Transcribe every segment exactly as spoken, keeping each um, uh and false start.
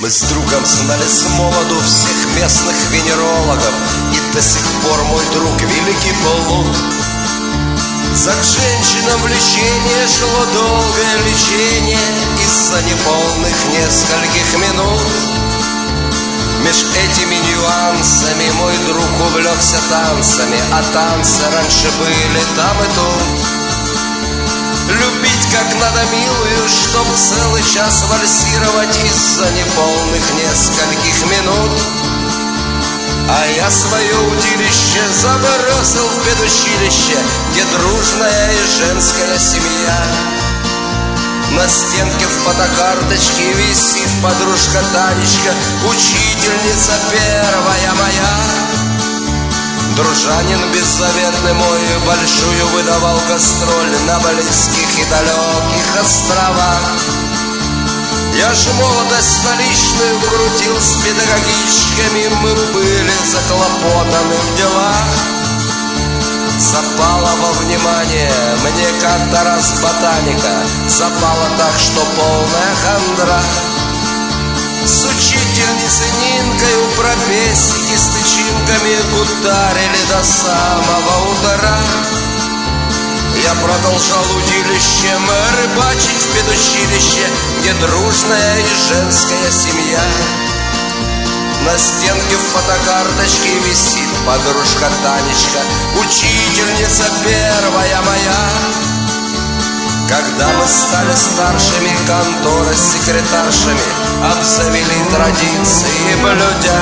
Мы с другом знали с молоду всех местных венерологов, и до сих пор мой друг великий Плут. За к женщинам влечение шло долгое лечение из-за неполных нескольких минут. Меж этими нюансами мой друг увлекся танцами, а танцы раньше были там и тут. Любить как надо милую, чтоб целый час вальсировать из-за неполных нескольких минут. А я свое удилище забросил в педучилище, где дружная и женская семья. На стенке в фотокарточке висит подружка Танечка, учительница первая моя. Дружанин беззаветный мой большую выдавал гастроль на близких и далеких островах. Я ж молодость столичную крутил с педагогичками, мы были заклопотаны в делах. Запала во внимание мне как-то раз ботаника, запала так, что полная хандра. С учительницей Нинкою про песики с тычинками гутарили до самого утра. Я продолжал удилищем рыбачить в педучилище, где дружная и женская семья. На стенке в фотокарточке висит подружка Танечка, учительница первая моя. Когда мы стали старшими, конторы с секретаршами обзавели традиции блюдя.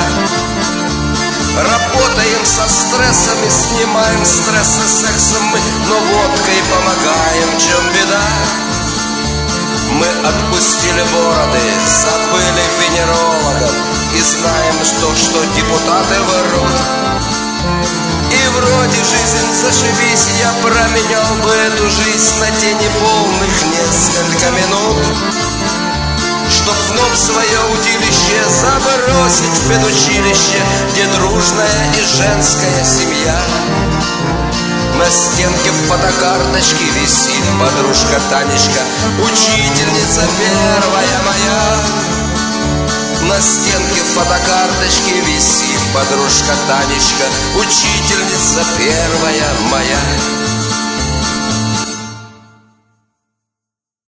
Работаем со стрессами, снимаем стрессы сексом мы, но водкой помогаем, в чем беда. Мы отпустили бороды, забыли венерологов и знаем, что, что депутаты врут. И вроде жизнь зашибись, я променял бы эту жизнь на те неполных несколько минут, чтоб вновь свое удилище забросить в педучилище, где дружная и женская семья. На стенке в фотокарточке висит подружка Танечка, учительница первая моя. На стенке в фотокарточке висит подружка Танечка, учительница первая моя.